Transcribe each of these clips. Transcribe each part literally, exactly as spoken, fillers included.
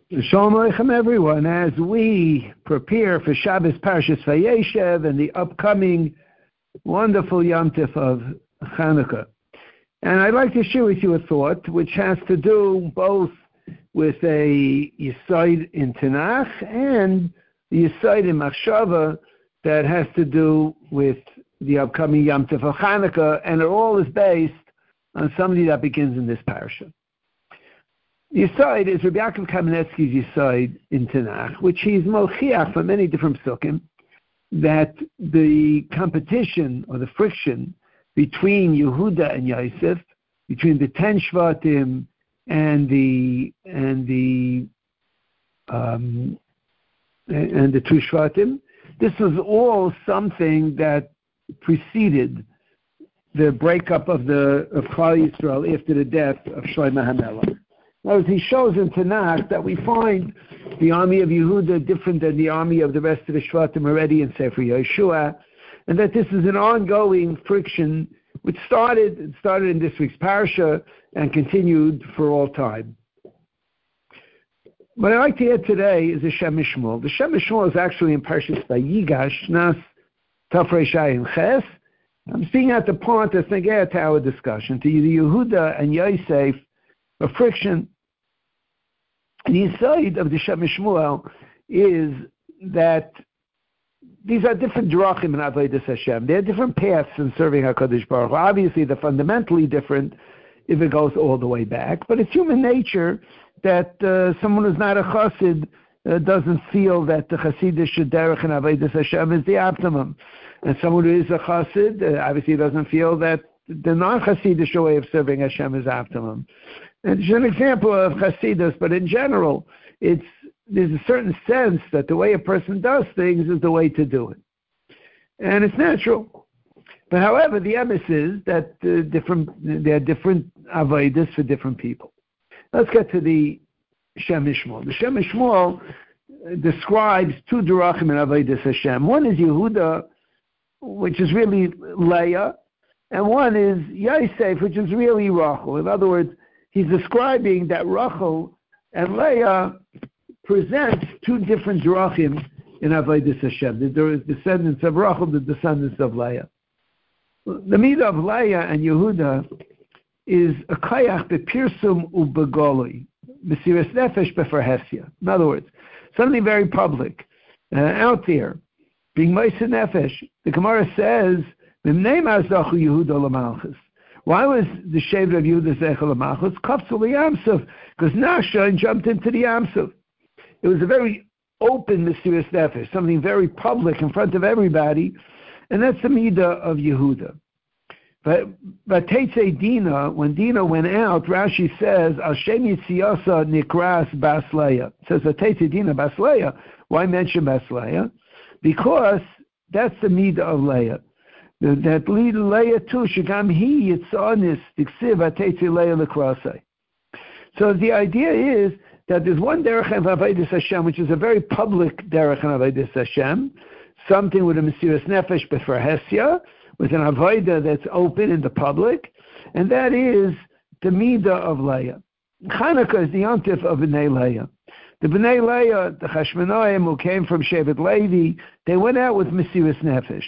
Shalom Aleichem, everyone. As we prepare for Shabbos Parshas Vayeshev and the upcoming wonderful Yom Tif of Chanukah, and I'd like to share with you a thought which has to do both with a Yesod in Tanakh and the Yesod in Machshava that has to do with the upcoming Yom Tif of Chanukah, and it all is based on somebody that begins in this parasha. Yesod is Rabbi Yaakov Kamenetsky's Yesod in Tanakh, which he's mochiach from many different psukim, that the competition or the friction between Yehuda and Yosef, between the ten Shvatim and the and the um, and the two Shvatim, this was all something that preceded the breakup of the of Klal Yisrael after the death of Shlomo HaMelech. Now, he shows in Tanakh that we find the army of Yehuda different than the army of the rest of the Shvatim already in Sefer Yeshua, and that this is an ongoing friction which started it started in this week's parasha and continued for all time. What I'd like to add today is the Shem Mishmol. The Shem Mishmol is actually in Parshas Vayigash, Nas Tafrei Shayin Ches. I'm speaking at the point to think add to our discussion to Yehuda and Yosef. A friction. The side of the Shem Shmuel is that these are different drachim in Avodas Hashem. They're different paths in serving HaKadosh Baruch Hu. Obviously, they're fundamentally different if it goes all the way back. But it's human nature that uh, someone who's not a chassid uh, doesn't feel that the chassidish derech in Avodas Hashem is the optimum. And someone who is a chassid uh, obviously doesn't feel that the non-chassidish way of serving Hashem is optimum. And it's an example of Chassidus, but in general, it's there's a certain sense that the way a person does things is the way to do it. And it's natural. But however, the emes is that uh, different there are different avodas for different people. Let's get to the Shem Mishmol. The Shem Mishmol describes two derachim in Avodas Hashem. One is Yehuda, which is really Leah, and one is Yosef, which is really Rachel. In other words, he's describing that Rachel and Leah present two different drachim in Avodas Hashem. The descendants of Rachel, the descendants of Leah. The midah of Leah and Yehuda is a kayach bepirsum ubegoloi, mesiras nefesh befarhesia. In other words, something very public, uh, out there, being meisir nefesh. The Gemara says, "V'mnei mazachu Yehuda l'malchus." Why was the Shevet of Yehuda Zechel L'Malchus? Kafzu L'Yamsuf, because Nachshon jumped into the Yamsuf. It was a very open mysterious nefesh, something very public in front of everybody, and that's the midah of Yehuda. But but Tetzei Dina, when Dina went out, Rashi says Al Shem Yitziyasa Nikras Bas Leah. It says Tetzei Dina Bas Leah. Why mention Bas Leah? Because that's the midah of Leah. That lead Leah too, shagam he yitzonis diksiv atetzi Leah lekrasei. So the idea is that there's one derech of Avodas Hashem, which is a very public derech of Avodas Hashem, something with a mesiras nefesh befarhesia, with an avodah that's open in the public, and that is the midah of Leah. Chanukah is the Yom Tif of Bnei Leah. The Bnei Leah, the Chashmonaim who came from Shevet Levi, they went out with mesiras nefesh.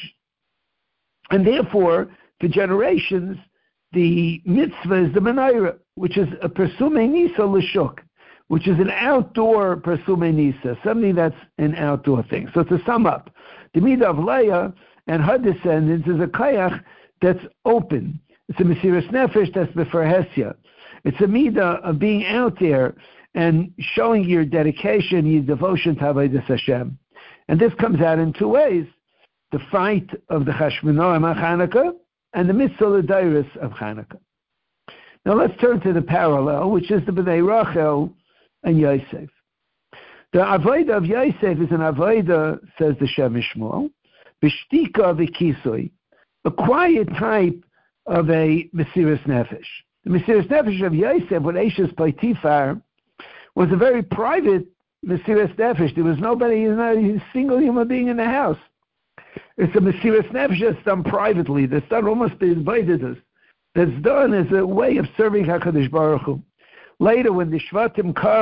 And therefore, for generations, the mitzvah is the menorah, which is a persumei nisa l'shuk, which is an outdoor persumei nisa, something that's an outdoor thing. So to sum up, the midah of Leah and her descendants is a kayach that's open. It's a mesiras nefesh that's befarhesia. It's a midah of being out there and showing your dedication, your devotion to Avodas Hashem. And this comes out in two ways. The fight of the Chashmonaim of Chanukah and the mitzvah l'dairis of Chanukah. Now let's turn to the parallel, which is the Bnei Rachel and Yosef. The avodah of Yosef is an avodah, says the Shem Mishmol, b'shtika v'kisoi, a quiet type of a mesiras nefesh. The mesiras nefesh of Yosef, with Eishes Potifar, was a very private mesiras nefesh. There was nobody, not a single human being in the house. It's a mesiras nefesh that's done privately, that's done almost b'invaitas, that's done as a way of serving HaKadosh Baruch Hu. Later, when the Shvatim come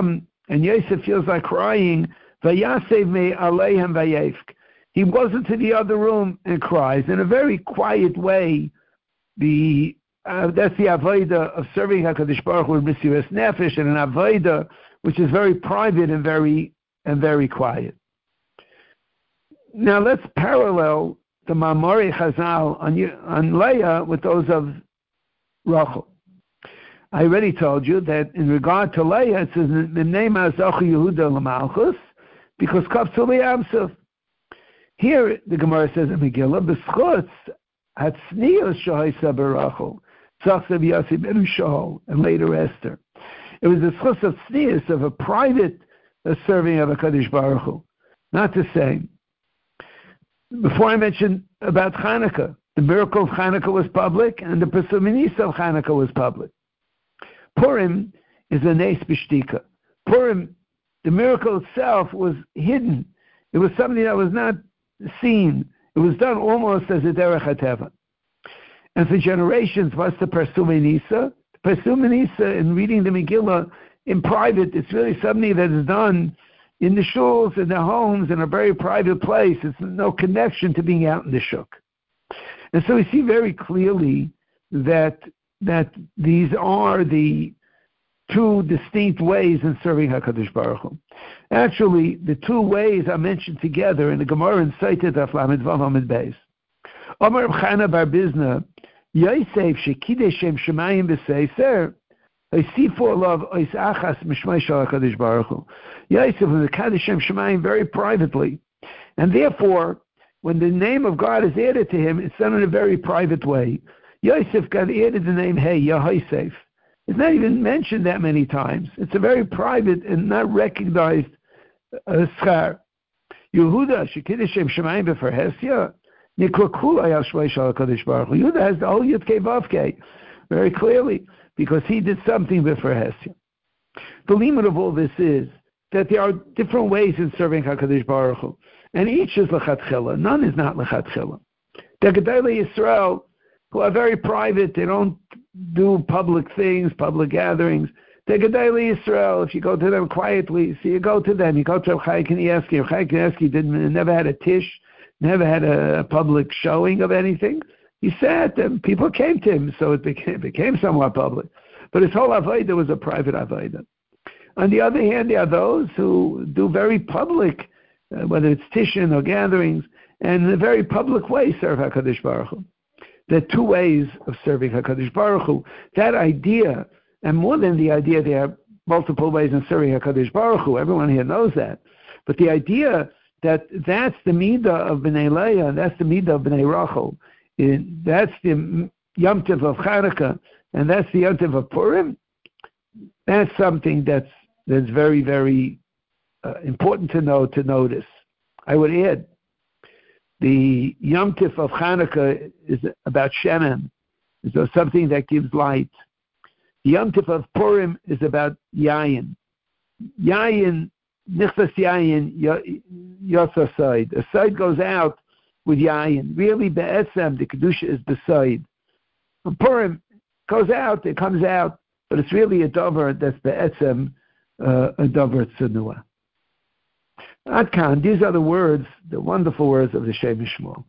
and Yosef feels like crying. Vayasev me aleihem vayefk. He goes into the other room and cries in a very quiet way. The uh, that's the avodah of serving Hakadosh Baruch Hu with Mesiras Nefesh, and an avodah which is very private and very and very quiet. Now let's parallel the Mamori Chazal on on Leah with those of Rachel. I already told you that in regard to Leah, it says the name Azachu Yehuda L'Malchus because Kapsul Yamsuf. Here the Gemara says in Megillah, B'schutz Hatznius Shahaisa Barachel, Tzachsev Yossi Ben Shaul, and later Esther. It was the schutz of tznius, of a private uh, serving of a Kadosh Baruch Hu, not the same. Before I mentioned about Hanukkah, the miracle of Hanukkah was public, and the Pesuminisa of Hanukkah was public. Purim is a Nes B'shtika. Purim, the miracle itself was hidden. It was something that was not seen. It was done almost as a derech hateva. And for generations, what's the Pesuminisa? The Pesuminisa, in reading the Megillah in private, it's really something that is done in the shuls, in the homes, in a very private place. It's no connection to being out in the shuk. And so we see very clearly that that these are the two distinct ways in serving HaKadosh Baruch Hu. Actually, the two ways are mentioned together in the Gemara in Saitet Aflamid Vav Amid Beis. Omer Chana Bar Bizna, Yosef Shekidei Shem Shemayim B'Seiser, Yosef was a Kaddish Shem Shemayim very privately. And therefore, when the name of God is added to him, it's done in a very private way. Yosef got added the name Hey, Yahosef. It's not even mentioned that many times. It's a very private and not recognized uh, schar. Yehuda, Shekiddish Shem Shemayim B'Ferhesia, Nikra Kula Yashvei Shal HaKadosh Baruch Hu. Yehuda has the whole Yud Kei Vav Kei very clearly, because he did something before Hesia. The limit of all this is that there are different ways in serving HaKadosh Baruch Hu, and each is lechatchila. None is not lechatchila. The Gedolei Yisrael, who are very private, they don't do public things, public gatherings. The Gedolei Yisrael, if you go to them quietly, so you go to them, you go to Reb Chaim Kanievsky. Reb Chaim Kanievsky didn't, never had a tish, never had a public showing of anything. He sat and people came to him, so it became, became somewhat public. But his whole avodah was a private avodah. On the other hand, there are those who do very public, uh, whether it's tishin or gatherings, and in a very public way serve HaKadosh Baruch Hu. There are two ways of serving HaKadosh Baruch Hu. That idea, and more than the idea, there are multiple ways in serving HaKadosh Baruch Hu. Everyone here knows that. But the idea that that's the midah of Bnei Leah, that's the midah of Bnei Rachel, that's the Yom Tov of Hanukkah, and that's the Yom Tov of Purim. That's something that's that's very, very uh, important to know, to notice. I would add, the Yom Tov of Hanukkah is about Shemen, is something that gives light. The Yom Tov of Purim is about Yayin. Yayin, Nichvas Yayin, Yotza Side. A side goes out with Yayin. Really, Be'etzem, the Kedusha is beside. Purim goes out, it comes out, but it's really a dover that's Be'etzem, uh, a dover Tsunua. Adkan, these are the words, the wonderful words of the Shem Shmuel.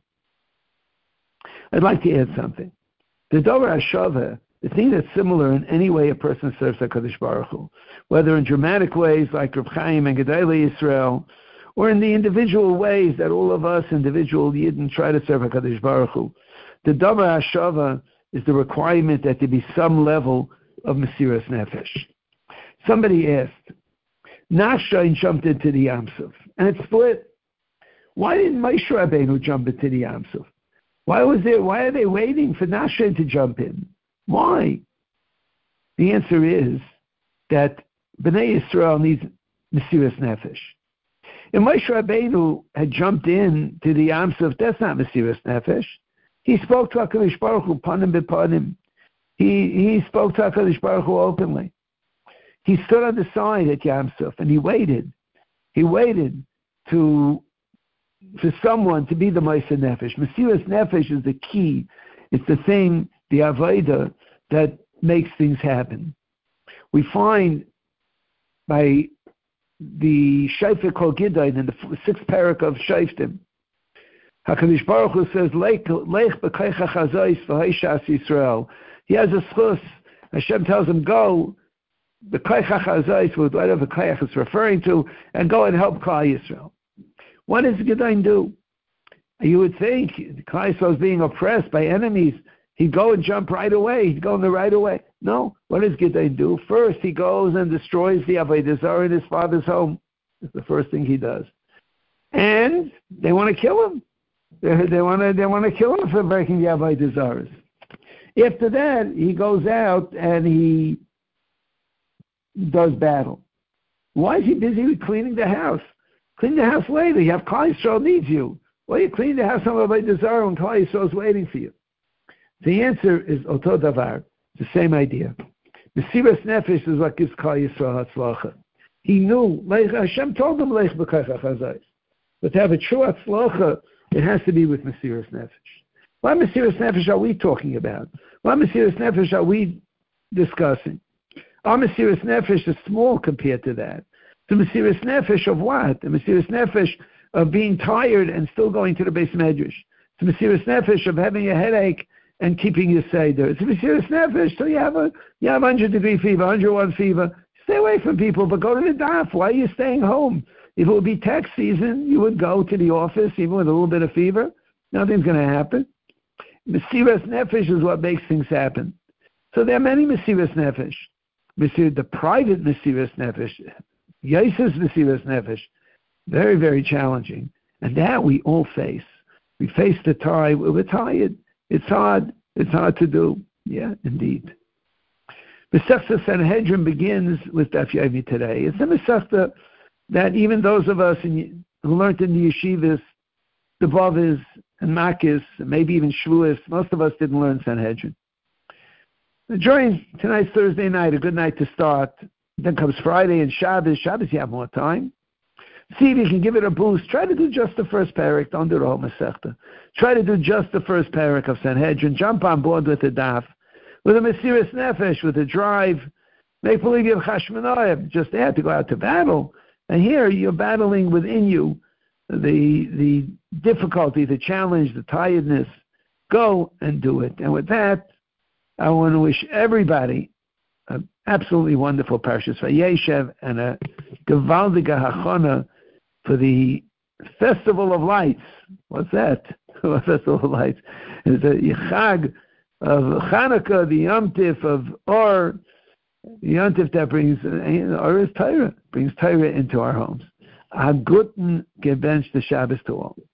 I'd like to add something. The dover Hashava, the thing that's similar in any way a person serves HaKadosh Baruch Hu, whether in dramatic ways like Reb Chaim and Gedolei Yisrael, or in the individual ways that all of us, individual Yidden, try to serve HaKadosh Baruch Hu. The Davar HaShava is the requirement that there be some level of Mesiras Nefesh. Somebody asked, Nachshon jumped into the Yam Suf, and it split. Why didn't Moshe Rabbeinu jump into the Yam Suf? Why was there? Why are they waiting for Nachshon to jump in? Why? The answer is that Bnei Yisrael needs Mesiras Nefesh. If Moshe Rabbeinu had jumped in to the Yam Suf, that's not Mesiras Nefesh. He spoke to HaKadosh Baruch Hu, panim b'panim. He, he spoke to HaKadosh Baruch Hu openly. He stood on the side at Yam Suf, and he waited. He waited to for someone to be the Mesiras Nefesh. Mesiras Nefesh is the key. It's the thing, the Avodah, that makes things happen. We find by the Shofet Kol Gideon in the sixth parak of Shoftim. HaKadosh Baruch Hu says, Lech b'keicha chazois v'hoishas Yisrael. He has a schus. Hashem tells him, go, b'keicha chazois, whatever Keich is referring to, and go and help Klal Yisrael. What does Gideon do? You would think Klal Yisrael is being oppressed by enemies. He'd go and jump right away. He'd go in the right away. No. What does Gideon do? First, he goes and destroys the Avodah Zarah in his father's home. That's the first thing he does. And they want to kill him. They, they want to they want to kill him for breaking the Avodah Zarah. After that, he goes out and he does battle. Why is he busy with cleaning the house? Clean the house later. You have Klal Yisrael needs you. Why are you cleaning the house of Avodah Zarah when Klal Yisrael is waiting for you? The answer is Oto Davar. It's the same idea. Mesiras Nefesh is what gives Klal Yisrael Hatzlacha. He knew, Hashem told him, Lech b'keicha chazais. But to have a true Hatzlacha, it has to be with Mesiras Nefesh. What Mesiras Nefesh are we talking about? What Mesiras Nefesh are we discussing? Our Mesiras Nefesh is small compared to that. The Mesiras Nefesh of what? The Mesiras Nefesh of being tired and still going to the Beis Medrash. The Mesiras Nefesh of having a headache and keeping your seder. It's a Mesiras Nefesh. So you have a you have one hundred degree fever, one hundred one fever. Stay away from people, but go to the daf. Why are you staying home? If it would be tax season, you would go to the office, even with a little bit of fever. Nothing's going to happen. Mesiras Nefesh is what makes things happen. So there are many Mesiras Nefesh. Mesir, the private Mesiras Nefesh, Yosef's Mesiras Nefesh, very, very challenging. And that we all face. We face the time. We're tired. It's hard. It's hard to do. Yeah, indeed. Masechta Sanhedrin begins with Daf Yomi today. It's a Masechta that even those of us in, who learned in the yeshivas, the Bavis and Makis, and maybe even Shvuas, most of us didn't learn Sanhedrin. During tonight's Thursday night, a good night to start. Then comes Friday and Shabbos. Shabbos, you have more time. See if you can give it a boost. Try to do just the first parak. Don't do the whole Masechta. Try to do just the first parak of Sanhedrin. Jump on board with the daf. With a Mesiras Nefesh, with a drive. Make believe you have Chashmonaim. Just there to go out to battle. And here you're battling within you the the difficulty, the challenge, the tiredness. Go and do it. And with that, I want to wish everybody an absolutely wonderful Parshas Vayeshev and a Gewaldige Hachana for the Festival of Lights. What's that? Festival of Lights. It's a Chag of Chanukah, the Yom Tif of Or, the Yom Tif that brings, Or is Torah, brings Torah into our homes. A guten Gebench the Shabbos to all.